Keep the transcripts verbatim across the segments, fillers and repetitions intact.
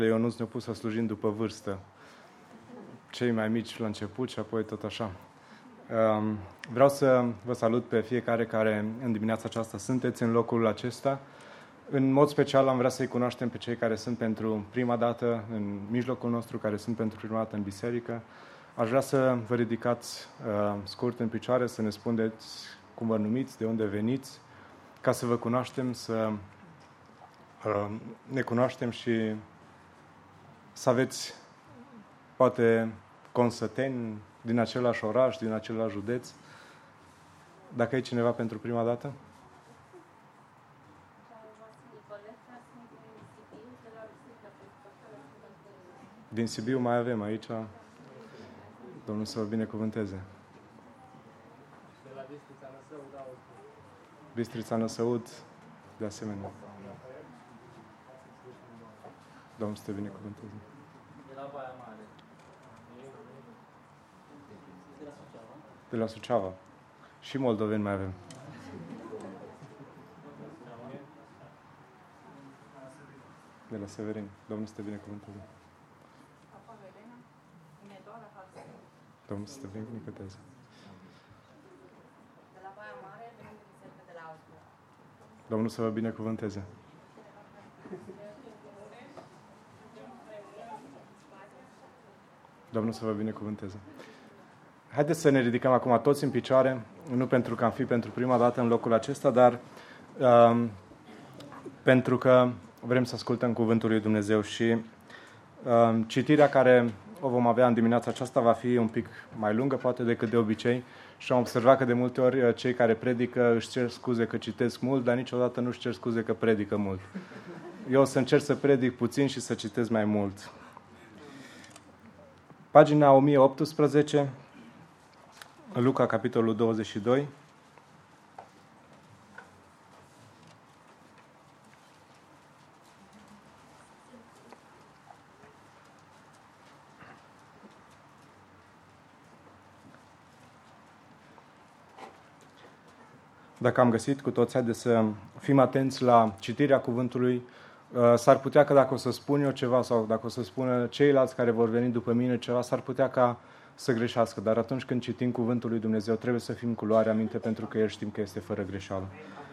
Ionuț ne-a pus să slujim după vârstă. Cei mai mici la început și apoi tot așa. Vreau să vă salut pe fiecare care în dimineața aceasta sunteți în locul acesta. În mod special am vrea să-i cunoaștem pe cei care sunt pentru prima dată în mijlocul nostru, care sunt pentru prima dată în biserică. Aș vrea să vă ridicați uh, scurt în picioare, să ne spuneți cum vă numiți, de unde veniți, ca să vă cunoaștem, să uh, ne cunoaștem și să aveți poate consăteni din același oraș, din același județ. Dacă e cineva pentru prima dată? Din Sibiu mai avem aici. Domnul să vă binecuvânteze. De la Bistrița Năsăud, da. Bistrița Năsăud, de asemenea. Domnul să te binecuvânteze. De la Baia Mare. De la Suceava. De la Suceava. Și moldoveni mai avem. De la Severin. Domnul să te binecuvânteze. Domnul să te binecuvânteze. De la Baia Mare, venim de biserică de la Austria. Domnul să vă binecuvânteze. Domnul să vă binecuvânteze. Haideți să ne ridicăm acum toți în picioare, nu pentru că am fi pentru prima dată în locul acesta, dar um, pentru că vrem să ascultăm Cuvântul lui Dumnezeu și um, citirea care o vom avea în dimineața aceasta va fi un pic mai lungă, poate decât de obicei, și am observat că de multe ori cei care predică își cer scuze că citesc mult, dar niciodată nu își cer scuze că predică mult. Eu o să încerc să predic puțin și să citesc mai mult. Pagina o mie optsprezece, Luca, capitolul douăzeci și doi. Dacă am găsit cu toți, haideți să fim atenți la citirea cuvântului. S-ar putea că dacă o să spun eu ceva sau dacă o să spună ceilalți care vor veni după mine ceva, s-ar putea ca să greșească. Dar atunci când citim cuvântul lui Dumnezeu, trebuie să fim cu luarea minte pentru că El știm că este fără greșeală.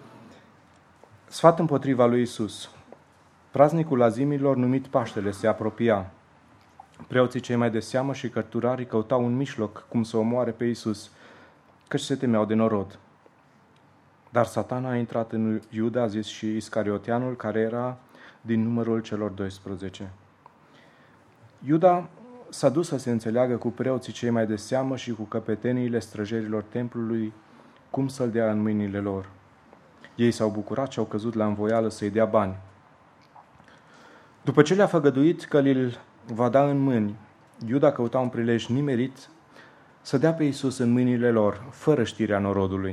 Sfat împotriva lui Iisus. Praznicul azimilor numit Paștele se apropia. Preoții cei mai de seamă și cărturarii căutau un mijloc cum să omoare pe Iisus, căci se temeau de norod. Dar Satana a intrat în Iuda, a zis și Iscarioteanul, care era din numărul celor doisprezece. Iuda s-a dus să se înțeleagă cu preoții cei mai de seamă și cu căpeteniile străjerilor templului, cum să-l dea în mâinile lor. Ei s-au bucurat și au căzut la învoială să-i dea bani. După ce le-a făgăduit că îl va da în mâini, Iuda căuta un prilej nimerit să dea pe Iisus în mâinile lor, fără știrea norodului.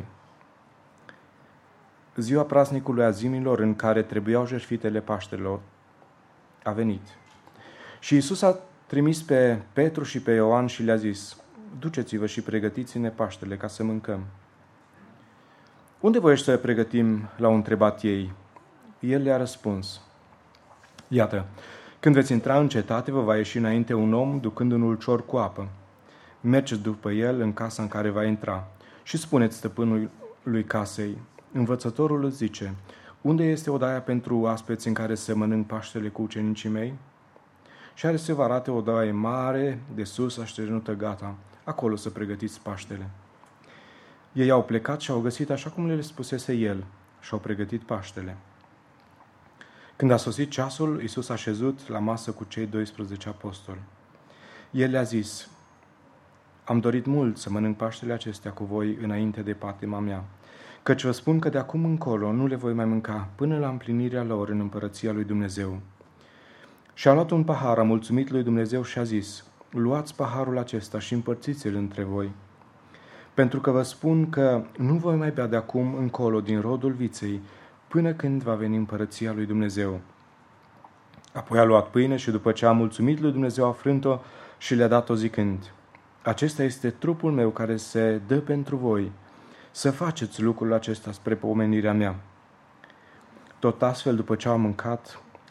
Ziua praznicului azimilor, în care trebuiau jertfitele Paștelor, a venit. Și Iisus a trimis pe Petru și pe Ioan și le-a zis: duceți-vă și pregătiți-ne Paștele ca să mâncăm. Unde voiești să pregătim? L-au întrebat ei. El le-a răspuns: iată, când veți intra în cetate, vă va ieși înainte un om ducând un ulcior cu apă. Mergeți după el în casa în care va intra și spuneți stăpânului lui casei: învățătorul îți zice: unde este odaia pentru oaspeți în care se mănânc Paștele cu ucenicii mei? Și are să vă arate o odaie mare, de sus, așternută gata. Acolo să pregătiți Paștele. Ei au plecat și au găsit așa cum le spusese el și au pregătit Paștele. Când a sosit ceasul, Iisus a șezut la masă cu cei doisprezece apostoli. El le-a zis: am dorit mult să mănânc Paștele acestea cu voi înainte de patima mea, căci vă spun că de acum încolo nu le voi mai mânca până la împlinirea lor în împărăția lui Dumnezeu. Și a luat un pahar, a mulțumit lui Dumnezeu și a zis: luați paharul acesta și împărțiți-l între voi. Pentru că vă spun că nu voi mai bea de acum încolo din rodul viței, până când va veni împărăția lui Dumnezeu. Apoi a luat pâine și după ce a mulțumit lui Dumnezeu a frânt-o și le-a dat-o zicând: acesta este trupul meu care se dă pentru voi. Să faceți lucrul acesta spre pomenirea mea. Tot astfel, după ce au mâncat,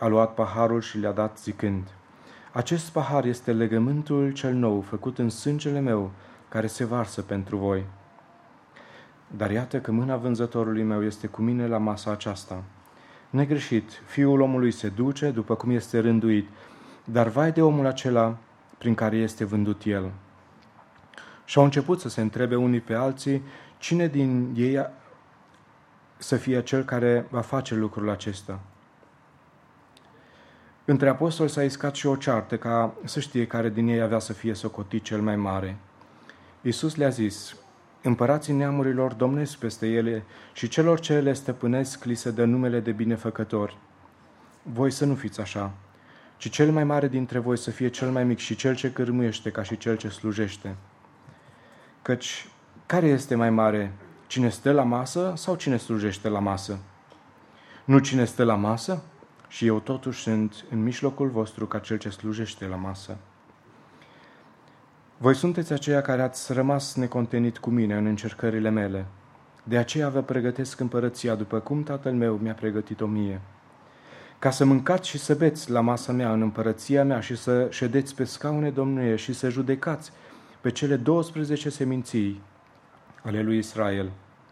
a luat paharul și le-a dat zicând: acest pahar este legământul cel nou, făcut în sângele meu, care se varsă pentru voi. Dar iată că mâna vânzătorului meu este cu mine la masa aceasta. Negreșit, Fiul omului se duce după cum este rânduit, dar vai de omul acela prin care este vândut el. Și au început să se întrebe unii pe alții cine din ei să fie cel care va face lucrul acesta. Între apostoli s-a iscat și o ceartă ca să știe care din ei avea să fie socotit cel mai mare. Iisus le-a zis: împărații neamurilor domnesc peste ele și celor ce le stăpânesc li se dă numele de binefăcători. Voi să nu fiți așa, ci cel mai mare dintre voi să fie cel mai mic și cel ce cârmuiește ca și cel ce slujește. Căci care este mai mare, cine stă la masă sau cine slujește la masă? Nu cine stă la masă? Și eu totuși sunt în mijlocul vostru ca cel ce slujește la masă. Voi sunteți aceia care ați rămas necontenit cu mine în încercările mele. De aceea vă pregătesc împărăția după cum Tatăl meu mi-a pregătit-o mie. Ca să mâncați și să beți la masa mea în împărăția mea și să ședeți pe scaune domnie și să judecați pe cele douăsprezece seminții ale lui Israel.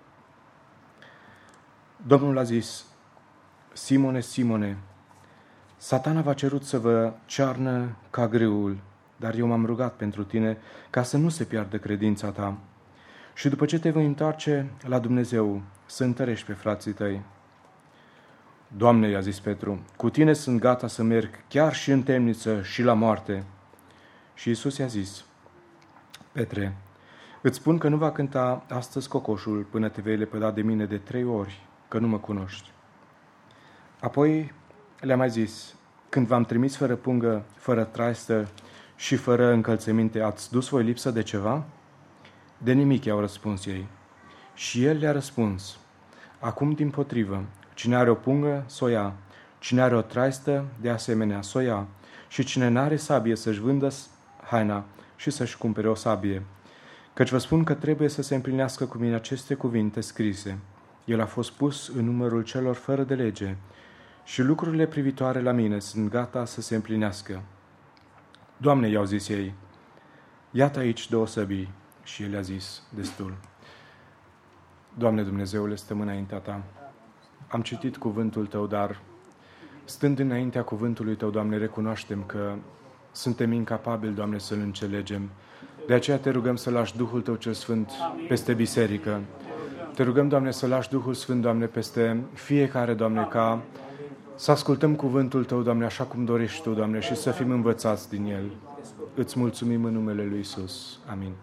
Domnul a zis: Simone, Simone, Satana v-a cerut să vă cearnă ca grâul, dar eu m-am rugat pentru tine ca să nu se piardă credința ta. Și după ce te voi întoarce la Dumnezeu, să întărești pe frații tăi. Doamne, i-a zis Petru, cu tine sunt gata să merg chiar și în temniță și la moarte. Și Iisus i-a zis: Petre, îți spun că nu va cânta astăzi cocoșul până te vei lepăda de mine de trei ori, că nu mă cunoști. Apoi le-a mai zis: când v-am trimis fără pungă, fără traistă și fără încălțăminte, ați dus voi lipsă de ceva? De nimic, i-au răspuns ei. Și el le-a răspuns: acum dimpotrivă, cine are o pungă, s-o ia, cine are o traistă, de asemenea, s-o ia, și cine n-are sabie să-și vândă haina și să-și cumpere o sabie. Căci vă spun că trebuie să se împlinească cu mine aceste cuvinte scrise. El a fost pus în numărul celor fără de lege și lucrurile privitoare la mine sunt gata să se împlinească. Doamne, i-au zis ei, iată aici două săbii. Și el a zis: destul. Doamne Dumnezeule, stăm înaintea Ta. Am citit cuvântul Tău, dar stând înaintea cuvântului Tău, Doamne, recunoaștem că suntem incapabili, Doamne, să-L înțelegem. De aceea Te rugăm să lași Duhul Tău cel Sfânt peste biserică. Te rugăm, Doamne, să lași Duhul Sfânt, Doamne, peste fiecare, Doamne, ca să ascultăm cuvântul Tău, Doamne, așa cum dorești Tu, Doamne, și să fim învățați din El. Îți mulțumim în numele Lui Iisus. Amin.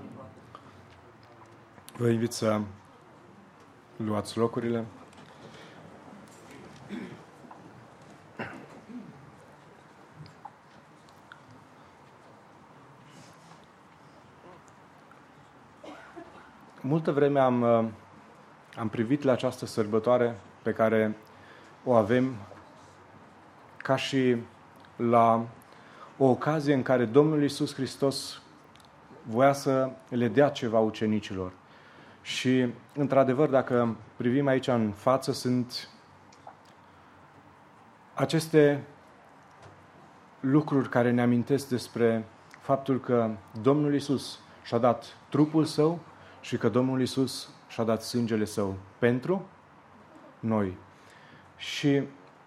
Vă invit să luați locurile. Multă vreme am, am privit la această sărbătoare pe care o avem ca și la o ocazie în care Domnul Iisus Hristos voia să le dea ceva ucenicilor. Și, într-adevăr, dacă privim aici în față, sunt aceste lucruri care ne amintesc despre faptul că Domnul Iisus și-a dat trupul Său și că Domnul Iisus și-a dat sângele Său pentru noi. Și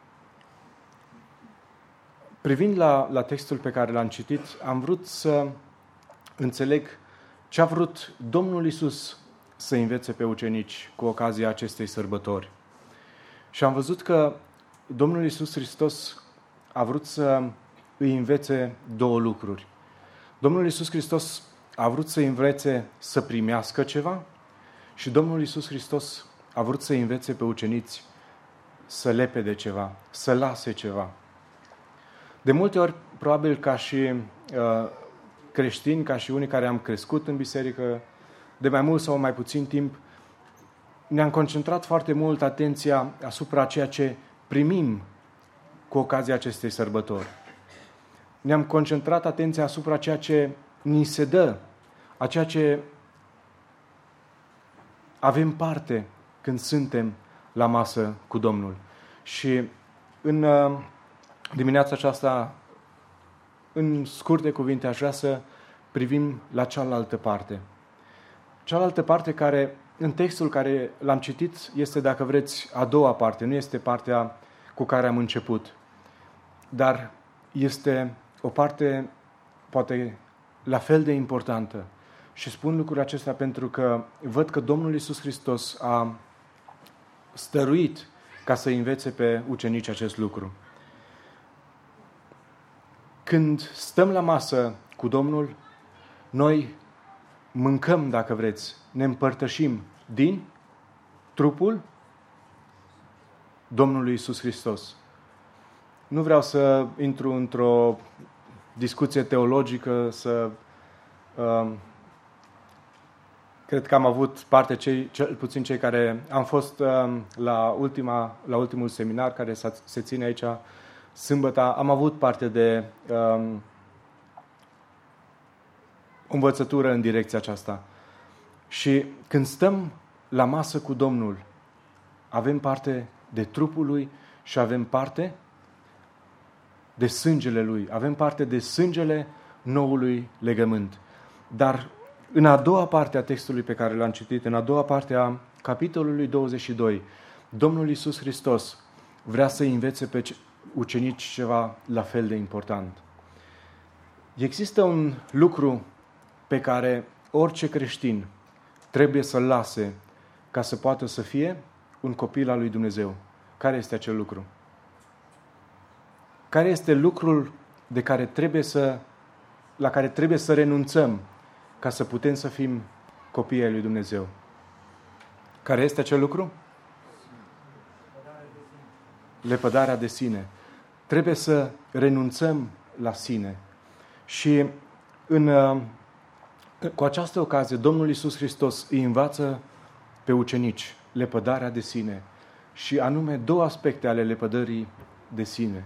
privind la, la textul pe care l-am citit, am vrut să înțeleg ce a vrut Domnul Iisus să învețe pe ucenici cu ocazia acestei sărbători. Și am văzut că Domnul Iisus Hristos a vrut să îi învețe două lucruri. Domnul Iisus Hristos a vrut să îi învețe să primească ceva și Domnul Iisus Hristos a vrut să îi învețe pe ucenici să lepe de ceva, să lase ceva. De multe ori, probabil ca și uh, creștini, ca și unii care am crescut în biserică, de mai mult sau mai puțin timp, ne-am concentrat foarte mult atenția asupra ceea ce primim cu ocazia acestei sărbători. Ne-am concentrat atenția asupra ceea ce ni se dă, a ceea ce avem parte când suntem la masă cu Domnul. Și în dimineața aceasta, în scurte cuvinte, aș vrea să privim la cealaltă parte. Cealaltă parte care, în textul care l-am citit, este, dacă vreți, a doua parte, nu este partea cu care am început, dar este o parte, poate, la fel de importantă. Și spun lucrul acesta pentru că văd că Domnul Iisus Hristos a stăruit ca să învețe pe ucenici acest lucru. Când stăm la masă cu Domnul, noi mâncăm, dacă vreți, ne împărtășim din trupul Domnului Iisus Hristos. Nu vreau să intru într-o discuție teologică, să... Uh, cred că am avut parte, cei, cel puțin cei care am fost uh, la, ultima, la ultimul seminar care se ține aici sâmbătă, am avut parte de uh, învățătură în direcția aceasta. Și când stăm la masă cu Domnul, avem parte de trupul Lui și avem parte de sângele Lui. Avem parte de sângele noului legământ. Dar în a doua parte a textului pe care l-am citit, în a doua parte a capitolului douăzeci și doi, Domnul Iisus Hristos vrea să învețe pe ucenici ceva la fel de important. Există un lucru pe care orice creștin trebuie să-l lase ca să poată să fie un copil al lui Dumnezeu. Care este acel lucru? Care este lucrul de care trebuie să, la care trebuie să renunțăm ca să putem să fim copii ai lui Dumnezeu? Care este acel lucru? Lepădarea de sine. Trebuie să renunțăm la sine. Și în, cu această ocazie, Domnul Iisus Hristos îi învață pe ucenici lepădarea de sine și anume două aspecte ale lepădării de sine.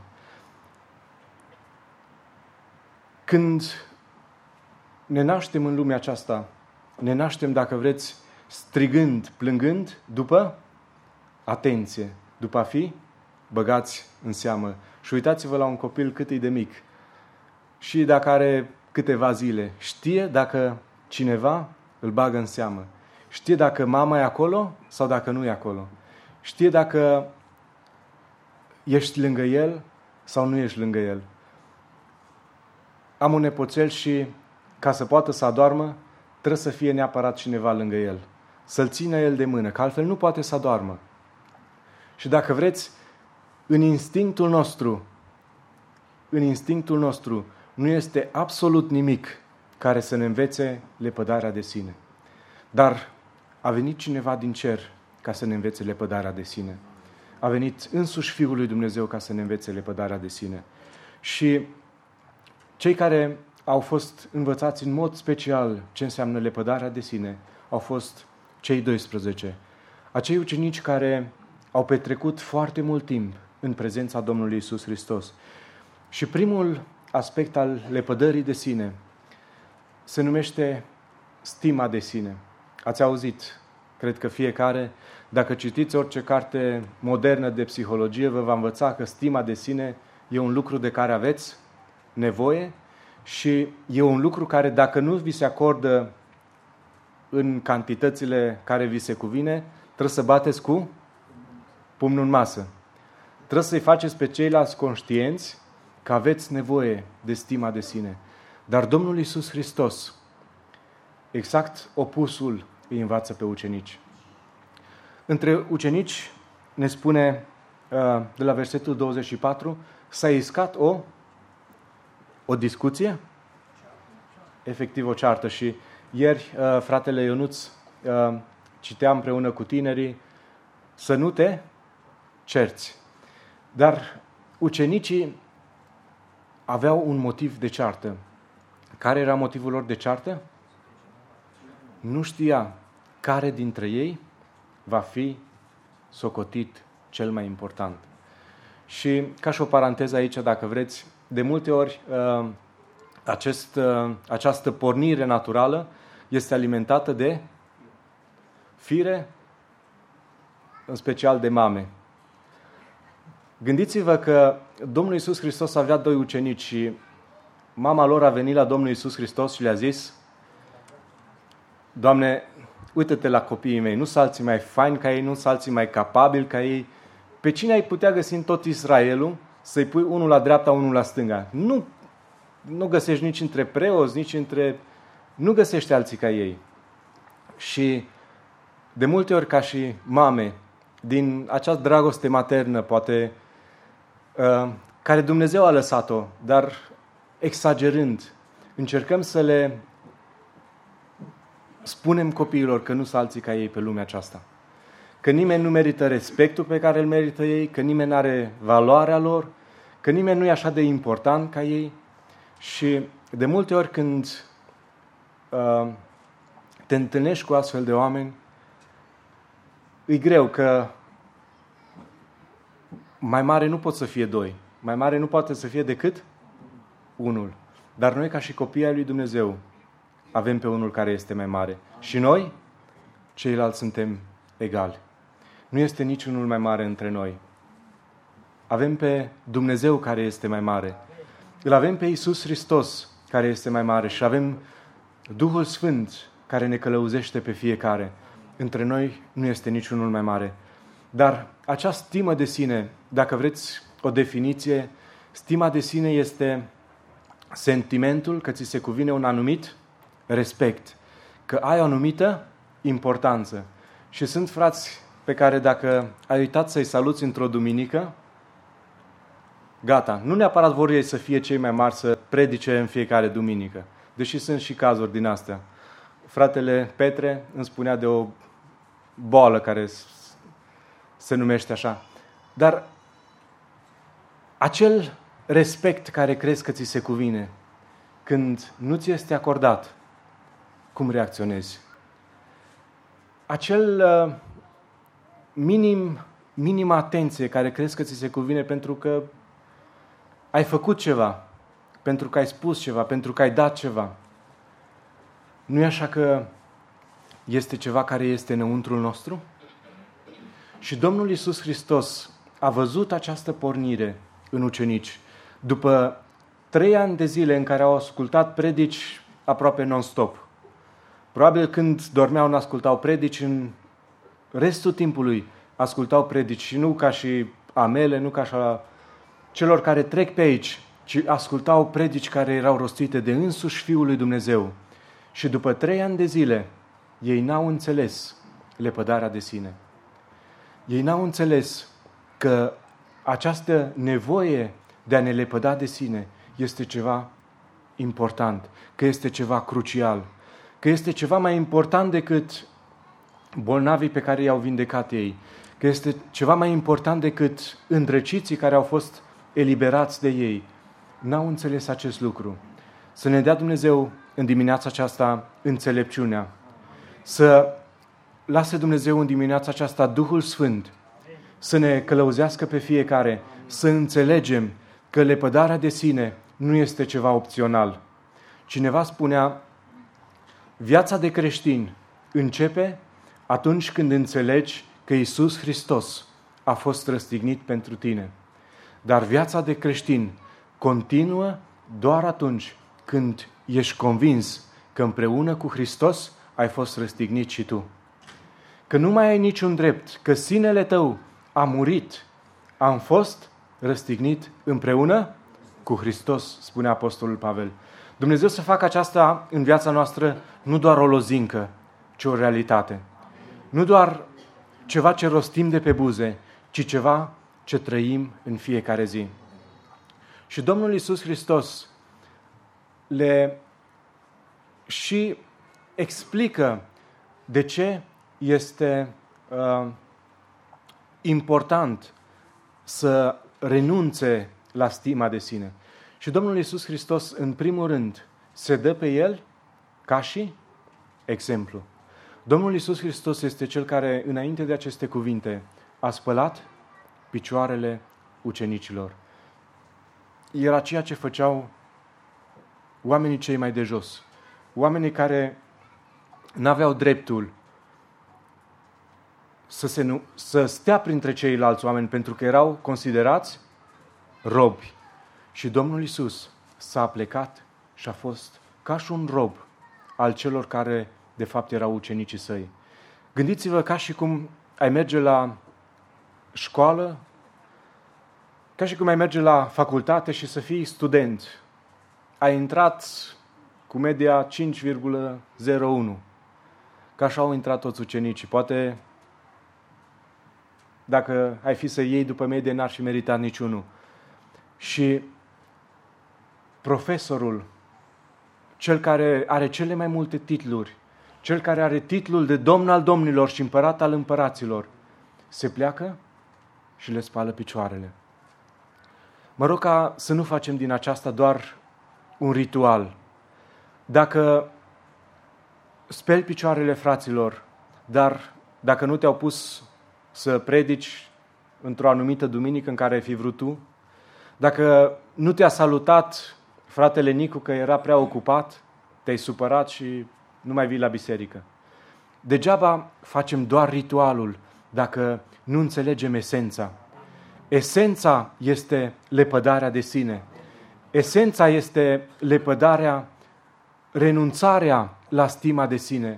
Când ne naștem în lumea aceasta, ne naștem, dacă vreți, strigând, plângând, după atenție, după a fi băgați în seamă. Și uitați-vă la un copil cât e de mic. Și dacă are câteva zile, știe dacă cineva îl bagă în seamă. Știe dacă mama e acolo sau dacă nu e acolo. Știe dacă ești lângă el sau nu ești lângă el. Am un nepoțel și ca să poată să adoarmă, trebuie să fie neapărat cineva lângă el. Să-l țină el de mână, că altfel nu poate să adoarmă. Și dacă vreți, în instinctul nostru, în instinctul nostru, nu este absolut nimic care să ne învețe lepădarea de sine. Dar a venit cineva din cer ca să ne învețe lepădarea de sine. A venit însuși Fiul lui Dumnezeu ca să ne învețe lepădarea de sine. Și cei care au fost învățați în mod special ce înseamnă lepădarea de sine au fost cei doisprezece. Acei ucenici care au petrecut foarte mult timp în prezența Domnului Iisus Hristos. Și primul aspect al lepădării de sine se numește stima de sine. Ați auzit, cred că fiecare, dacă citiți orice carte modernă de psihologie, vă va învăța că stima de sine e un lucru de care aveți nevoie și e un lucru care, dacă nu vi se acordă în cantitățile care vi se cuvine, trebuie să bateți cu pumnul în masă. Trebuie să-i faceți pe ceilalți conștienți că aveți nevoie de stima de sine. Dar Domnul Iisus Hristos, exact opusul, îi învață pe ucenici. Între ucenici, ne spune de la versetul douăzeci și patru, s-a iscat o, o discuție, efectiv o ceartă. Și ieri fratele Ionuț citea împreună cu tinerii să nu te cerți. Dar ucenicii aveau un motiv de ceartă. Care era motivul lor de ceartă? Nu știa care dintre ei va fi socotit cel mai important. Și ca și o paranteză aici, dacă vreți, de multe ori acest, această pornire naturală este alimentată de fire, în special de mame. Gândiți-vă că Domnul Iisus Hristos avea doi ucenici și mama lor a venit la Domnul Iisus Hristos și le-a zis: Doamne, uită-te la copiii mei, nu sunt alții mai faini ca ei, nu sunt alții mai capabili ca ei. Pe cine ai putea găsi în tot Israelul să-i pui unul la dreapta, unul la stânga? Nu, nu găsești nici între preoți, nici între... Nu găsești alții ca ei. Și de multe ori, ca și mame, din această dragoste maternă, poate, uh, care Dumnezeu a lăsat-o, dar exagerând, încercăm să le spunem copiilor că nu sunt alții ca ei pe lumea aceasta. Că nimeni nu merită respectul pe care îl merită ei, că nimeni nu are valoarea lor, că nimeni nu e așa de important ca ei. Și de multe ori când uh, te întâlnești cu astfel de oameni, e greu, că mai mare nu pot să fie doi. Mai mare nu poate să fie decât unul. Dar noi, ca și copii ai lui Dumnezeu, avem pe unul care este mai mare. Și noi, ceilalți, suntem egali. Nu este niciunul mai mare între noi. Avem pe Dumnezeu care este mai mare. Îl avem pe Iisus Hristos care este mai mare și avem Duhul Sfânt care ne călăuzește pe fiecare. Între noi nu este niciunul mai mare. Dar acea stimă de sine, dacă vreți o definiție, stima de sine este sentimentul că ți se cuvine un anumit respect, că ai o anumită importanță. Și sunt frați pe care dacă ai uitat să-i saluți într-o duminică, gata, nu neapărat vor ei să fie cei mai mari să predice în fiecare duminică, deși sunt și cazuri din astea. Fratele Petre îmi spunea de o boală care se numește așa. Dar acel respect care crezi că ți se cuvine, când nu ți este acordat, cum reacționezi? Acel uh, minim, minim atenție care crezi că ți se cuvine pentru că ai făcut ceva, pentru că ai spus ceva, pentru că ai dat ceva. Nu e așa că este ceva care este înăuntrul nostru? Și Domnul Iisus Hristos a văzut această pornire în ucenici. După trei ani de zile în care au ascultat predici aproape non-stop. Probabil când dormeau nu ascultau predici, în restul timpului ascultau predici și nu ca și amele, nu ca și a celor care trec pe aici, ci ascultau predici care erau rostite de însuși Fiul lui Dumnezeu. Și după trei ani de zile, ei n-au înțeles lepădarea de sine. Ei n-au înțeles că această nevoie de a ne lepăda de sine este ceva important, că este ceva crucial, că este ceva mai important decât bolnavii pe care i-au vindecat ei, că este ceva mai important decât îndrăciții care au fost eliberați de ei. N-au înțeles acest lucru. Să ne dea Dumnezeu în dimineața aceasta înțelepciunea, să lase Dumnezeu în dimineața aceasta Duhul Sfânt să ne călăuzească pe fiecare, să înțelegem că lepădarea de sine nu este ceva opțional. Cineva spunea, viața de creștin începe atunci când înțelegi că Iisus Hristos a fost răstignit pentru tine. Dar viața de creștin continuă doar atunci când ești convins că împreună cu Hristos ai fost răstignit și tu. Că nu mai ai niciun drept, că sinele tău a murit, am fost răstignit împreună cu Hristos, spune Apostolul Pavel. Dumnezeu să facă aceasta în viața noastră nu doar o lozincă, ci o realitate. Nu doar ceva ce rostim de pe buze, ci ceva ce trăim în fiecare zi. Și Domnul Iisus Hristos le și explică de ce este uh, important să renunțe la stima de sine. Și Domnul Iisus Hristos, în primul rând, se dă pe El ca și exemplu. Domnul Iisus Hristos este Cel care, înainte de aceste cuvinte, a spălat picioarele ucenicilor. Era ceea ce făceau oamenii cei mai de jos. Oamenii care n-aveau dreptul să, se nu, să stea printre ceilalți oameni, pentru că erau considerați robi. Și Domnul Iisus s-a plecat și a fost ca și un rob al celor care de fapt erau ucenicii săi. Gândiți-vă ca și cum ai merge la școală, ca și cum ai merge la facultate și să fii student. Ai intrat cu media cinci virgulă zero unu. Ca așa au intrat toți ucenicii. Poate dacă ai fi să iei după medie, n-ar fi meritat niciunul. Și profesorul, cel care are cele mai multe titluri, cel care are titlul de Domn al domnilor și Împărat al împăraților, se pleacă și le spală picioarele. Mă rog ca să nu facem din aceasta doar un ritual. Dacă speli picioarele fraților, dar dacă nu te-au pus să predici într-o anumită duminică în care ai fi vrut tu, dacă nu te-a salutat fratele Nicu că era prea ocupat, te-ai supărat și nu mai vii la biserică. Degeaba facem doar ritualul dacă nu înțelegem esența. Esența este lepădarea de sine. Esența este lepădarea, renunțarea la stima de sine.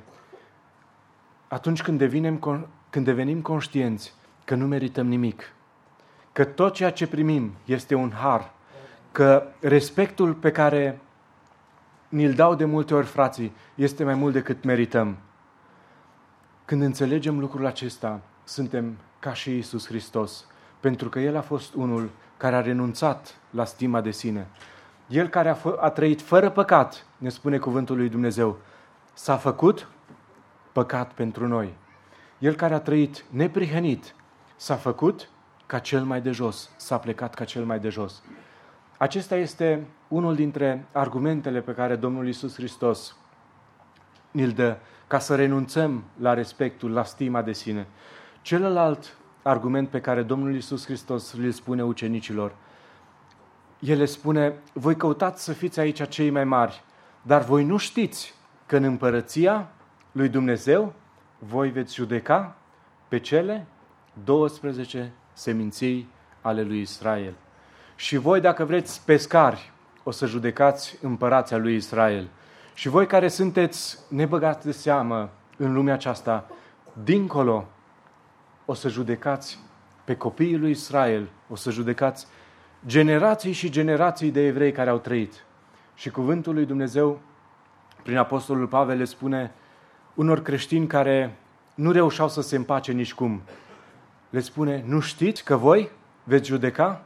Atunci când devenim, când devenim conștienți că nu merităm nimic, că tot ceea ce primim este un har, că respectul pe care ni-l dau de multe ori frații este mai mult decât merităm. Când înțelegem lucrul acesta, suntem ca și Iisus Hristos, pentru că El a fost unul care a renunțat la stima de sine. El care a, f- a trăit fără păcat, ne spune cuvântul lui Dumnezeu, s-a făcut păcat pentru noi. El care a trăit neprihănit, s-a făcut ca cel mai de jos, s-a plecat ca cel mai de jos. Acesta este unul dintre argumentele pe care Domnul Iisus Hristos ni-l dă ca să renunțăm la respectul, la stima de sine. Celălalt argument pe care Domnul Iisus Hristos îl spune ucenicilor, El le spune, voi căutați să fiți aici cei mai mari, dar voi nu știți că în împărăția lui Dumnezeu voi veți judeca pe cele douăsprezece seminții ale lui Israel. Și voi, dacă vreți pescari, o să judecați împărația lui Israel. Și voi care sunteți nebăgați de seamă în lumea aceasta, dincolo, o să judecați pe copiii lui Israel, o să judecați generații și generații de evrei care au trăit. Și cuvântul lui Dumnezeu, prin apostolul Pavel, le spune unor creștini care nu reușeau să se împace nicicum. Le spune, nu știți că voi veți judeca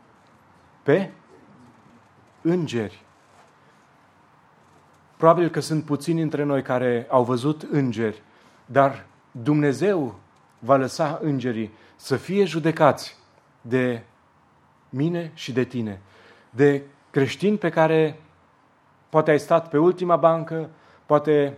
pe îngeri. Probabil că sunt puțini între noi care au văzut îngeri, dar Dumnezeu va lăsa îngerii să fie judecați de mine și de tine, de creștini pe care poate ai stat pe ultima bancă, poate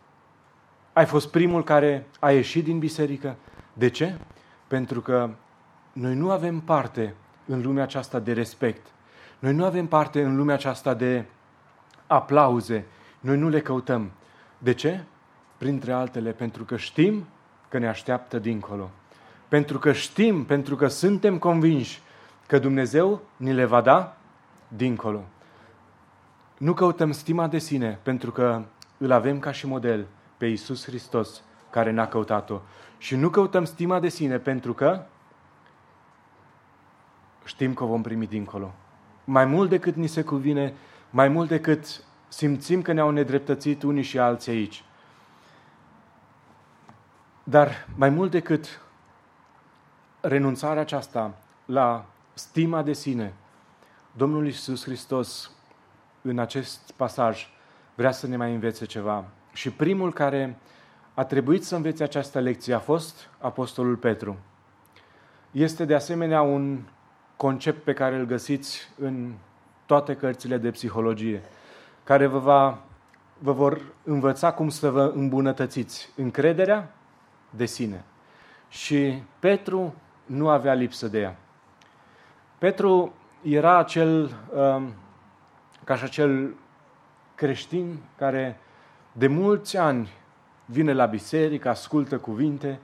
ai fost primul care a ieșit din biserică. De ce? Pentru că noi nu avem parte în lumea aceasta de respect. Noi nu avem parte în lumea aceasta de aplauze. Noi nu le căutăm. De ce? Printre altele, pentru că știm că ne așteaptă dincolo. Pentru că știm, pentru că suntem convinși că Dumnezeu ni le va da dincolo. Nu căutăm stima de sine, pentru că îl avem ca și model pe Iisus Hristos, care n-a căutat-o. Și nu căutăm stima de sine, pentru că știm că o vom primi dincolo. Mai mult decât ni se cuvine, mai mult decât simțim că ne-au nedreptățit unii și alții aici. Dar mai mult decât renunțarea aceasta la stima de sine, Domnul Iisus Hristos în acest pasaj vrea să ne mai învețe ceva. Și primul care a trebuit să învețe această lecție a fost Apostolul Petru. Este de asemenea un concept pe care îl găsiți în toate cărțile de psihologie, care vă, va, vă vor învăța cum să vă îmbunătățiți încrederea de sine. Și Petru nu avea lipsă de ea. Petru era acel, ca și acel creștin care de mulți ani vine la biserică, ascultă cuvinte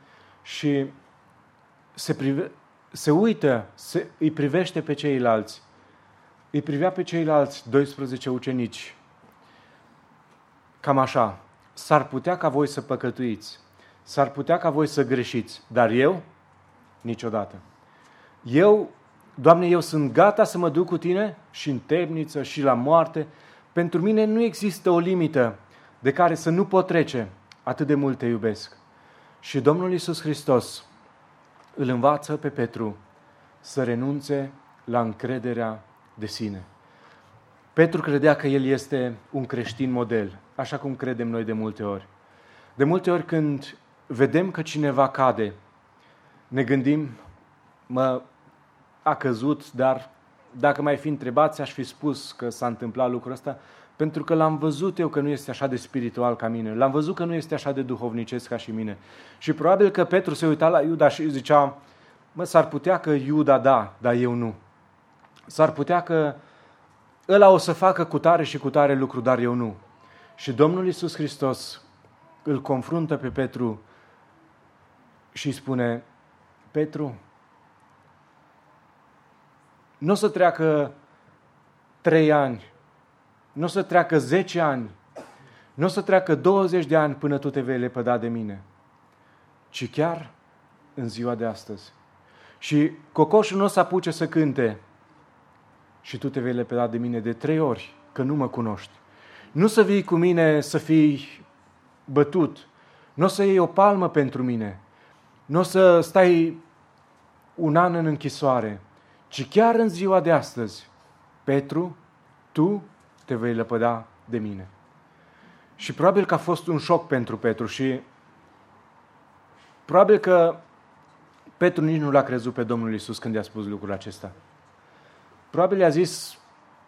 și se, prive, se uită, se, îi privește pe ceilalți. Îi privea pe ceilalți doisprezece ucenici. Cam așa, s-ar putea ca voi să păcătuiți, s-ar putea ca voi să greșiți, dar eu, niciodată. Eu, Doamne, eu sunt gata să mă duc cu Tine și în temniță și la moarte. Pentru mine nu există o limită de care să nu pot trece, atât de mult Te iubesc. Și Domnul Iisus Hristos îl învață pe Petru să renunțe la încrederea de sine. Petru credea că el este un creștin model, așa cum credem noi de multe ori. De multe ori când vedem că cineva cade, ne gândim, mă, a căzut, dar dacă mai fi întrebați, aș fi spus că s-a întâmplat lucrul ăsta, pentru că l-am văzut eu că nu este așa de spiritual ca mine, l-am văzut că nu este așa de duhovnicesc ca și mine. Și probabil că Petru se uita la Iuda și zicea, mă, s-ar putea că Iuda da, dar eu nu. S-ar putea că ăla o să facă cu tare și cu tare lucru, dar eu nu. Și Domnul Iisus Hristos îl confruntă pe Petru și îi spune, Petru, nu o să treacă trei ani, nu o să treacă zece ani, nu o să treacă douăzeci de ani până tu te vei lepăda de mine, ci chiar în ziua de astăzi. Și cocoșul nu o să apuce să cânte și tu te vei lepăda de mine de trei ori, că nu mă cunoști. Nu să vii cu mine să fii bătut, nu o să iei o palmă pentru mine, nu o să stai un an în închisoare, ci chiar în ziua de astăzi, Petru, tu te vei lepăda de mine. Și probabil că a fost un șoc pentru Petru și probabil că Petru nici nu l-a crezut pe Domnul Iisus când i-a spus lucrul acesta. Probabil i-a zis,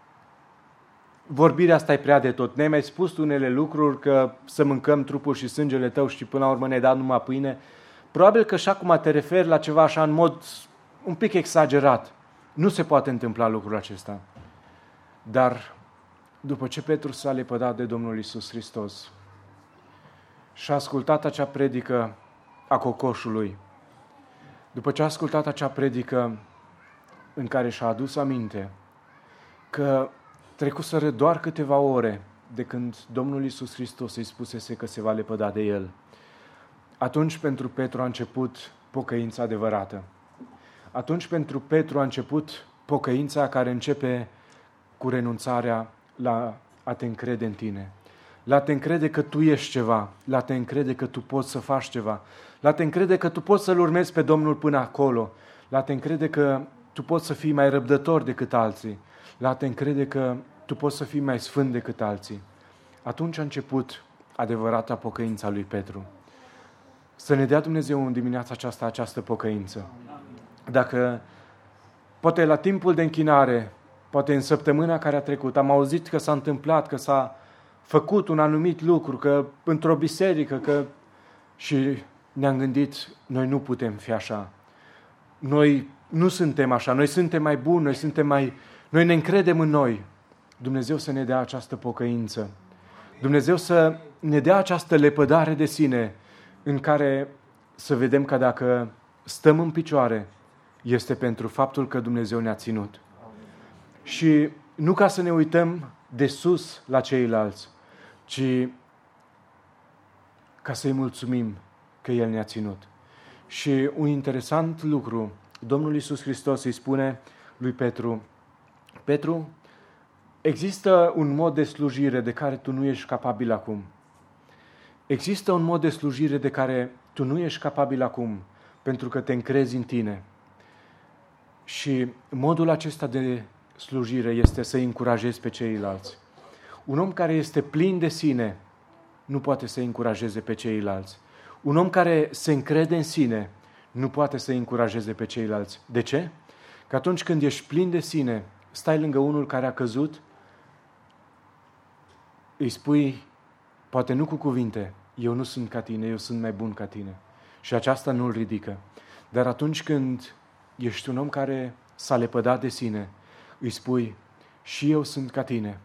vorbirea asta e prea de tot. Ne-ai mai spus unele lucruri că să mâncăm trupul și sângele tău și până la urmă ne-ai dat numai pâine. Probabil că și acum te referi la ceva așa în mod un pic exagerat. Nu se poate întâmpla lucrul acesta. Dar după ce Petru s-a lepădat de Domnul Iisus Hristos și a ascultat acea predică a cocoșului, după ce a ascultat acea predică în care și-a adus aminte că trecuseră doar câteva ore de când Domnul Iisus Hristos îi spusese că se va lepăda de el, atunci pentru Petru a început pocăința adevărată. Atunci pentru Petru a început pocăința care începe cu renunțarea la a te încrede în tine, la a te încrede că tu ești ceva, la a te încrede că tu poți să faci ceva, la a te încrede că tu poți să-L urmezi pe Domnul până acolo, la a te încrede că tu poți să fii mai răbdător decât alții, la a te încrede că tu poți să fii mai sfânt decât alții. Atunci a început adevărata pocăința lui Petru. Să ne dea Dumnezeu în dimineața aceasta această pocăință. Dacă poate la timpul de închinare, poate în săptămâna care a trecut, am auzit că s-a întâmplat, că s-a făcut un anumit lucru, că într-o biserică, că și ne-am gândit, noi nu putem fi așa. Noi nu suntem așa, noi suntem mai buni, noi suntem mai... Noi ne încredem în noi. Dumnezeu să ne dea această pocăință. Dumnezeu să ne dea această lepădare de sine în care să vedem că dacă stăm în picioare, este pentru faptul că Dumnezeu ne-a ținut. Și nu ca să ne uităm de sus la ceilalți, ci ca să-i mulțumim că El ne-a ținut. Și un interesant lucru, Domnul Iisus Hristos îi spune lui Petru, Petru, există un mod de slujire de care tu nu ești capabil acum. Există un mod de slujire de care tu nu ești capabil acum, pentru că te încrezi în tine. Și modul acesta de slujire este să-i încurajezi pe ceilalți. Un om care este plin de sine nu poate să-i încurajeze pe ceilalți. Un om care se încrede în sine nu poate să-i încurajeze pe ceilalți. De ce? Că atunci când ești plin de sine, stai lângă unul care a căzut, îi spui, poate nu cu cuvinte, eu nu sunt ca tine, eu sunt mai bun ca tine. Și aceasta nu îl ridică. Dar atunci când ești un om care s-a lepădat de sine, îi spui, și eu sunt ca tine.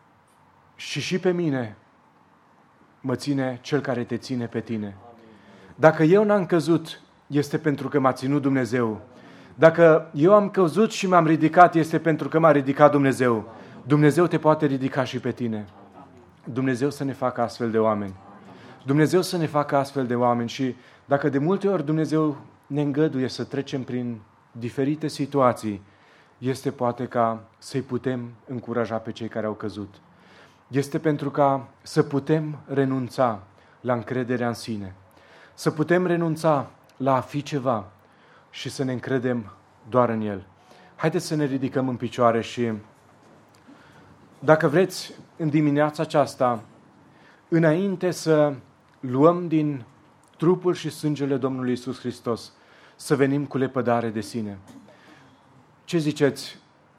Și și pe mine mă ține Cel care te ține pe tine. Dacă eu n-am căzut, este pentru că m-a ținut Dumnezeu. Dacă eu am căzut și m-am ridicat, este pentru că m-a ridicat Dumnezeu. Dumnezeu te poate ridica și pe tine. Dumnezeu să ne facă astfel de oameni. Dumnezeu să ne facă astfel de oameni și dacă de multe ori Dumnezeu ne îngăduie să trecem prin diferite situații, este poate ca să-i putem încuraja pe cei care au căzut. Este pentru ca să putem renunța la încrederea în sine, să putem renunța la a fi ceva și să ne încredem doar în El. Haideți să ne ridicăm în picioare și, dacă vreți, în dimineața aceasta, înainte să luăm din trupul și sângele Domnului Iisus Hristos, să venim cu lepădare de sine. Ce ziceți?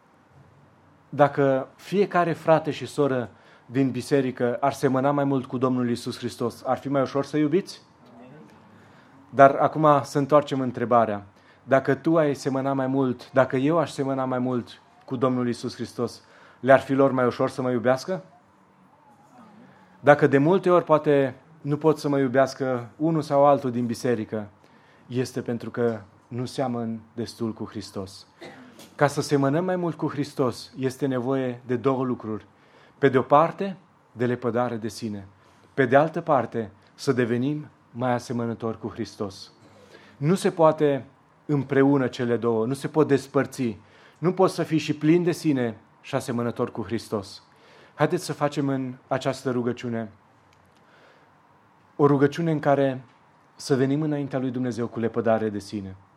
Dacă fiecare frate și soră din biserică ar semăna mai mult cu Domnul Iisus Hristos, ar fi mai ușor să iubiți? Dar acum să întoarcem întrebarea. Dacă tu ai semăna mai mult, dacă eu aș semăna mai mult cu Domnul Iisus Hristos, le-ar fi lor mai ușor să mă iubească? Dacă de multe ori poate nu pot să mă iubească unul sau altul din biserică, este pentru că nu seamăn destul cu Hristos. Ca să semănăm mai mult cu Hristos, este nevoie de două lucruri. Pe de o parte, de lepădare de sine. Pe de altă parte, să devenim mai asemănători cu Hristos. Nu se poate împreună cele două, nu se pot despărți. Nu poți să fii și plin de sine și asemănător cu Hristos. Haideți să facem în această rugăciune o rugăciune în care să venim înaintea lui Dumnezeu cu lepădare de sine.